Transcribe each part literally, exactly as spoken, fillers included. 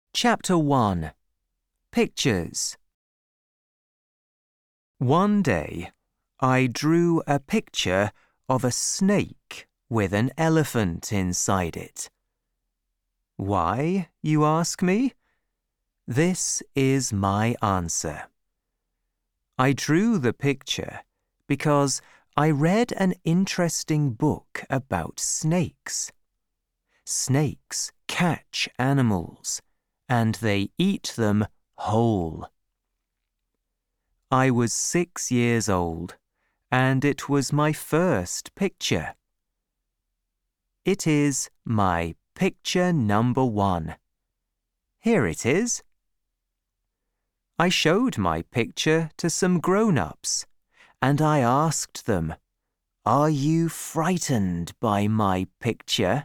Chapter one. Pictures. One day, I drew a picture of a snake with an elephant inside it. Why, you ask me? This is my answer. I drew the picture because I read an interesting book about snakes. Snakes catch animals, and they eat them whole. I was six years old, and it was my first picture. It is my picture number one. Here it is. I showed my picture to some grown-ups, and I asked them, "Are you frightened by my picture?"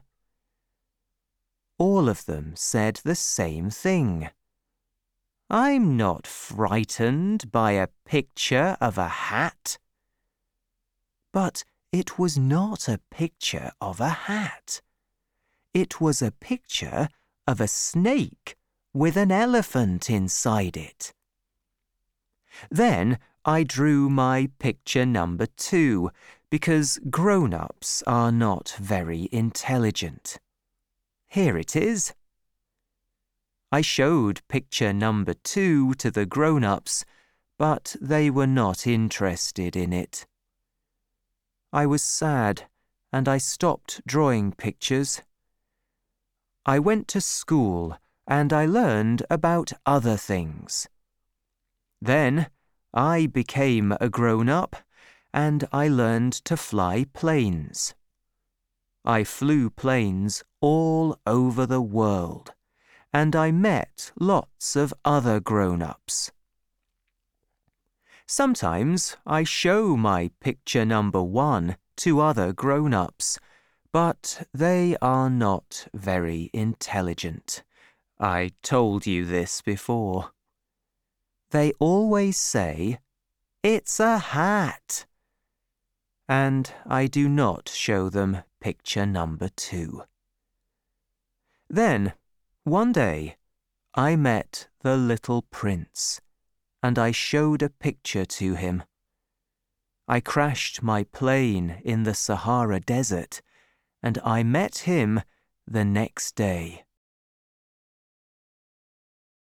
All of them said the same thing. "I'm not frightened by a picture of a hat." But it was not a picture of a hat. It was a picture of a snake with an elephant inside it. Then I drew my picture number two because grown-ups are not very intelligent. Here it is. I showed picture number two to the grown-ups, but they were not interested in it. I was sad, and I stopped drawing pictures. I went to school, and I learned about other things. Then I became a grown-up, and I learned to fly planes. I flew planes all over the world, and I met lots of other grown-ups. Sometimes I show my picture number one to other grown-ups, but they are not very intelligent. I told you this before. They always say, "It's a hat," and I do not show them picture number two. Then, one day, I met the little prince, and I showed a picture to him. I crashed my plane in the Sahara Desert, and I met him the next day.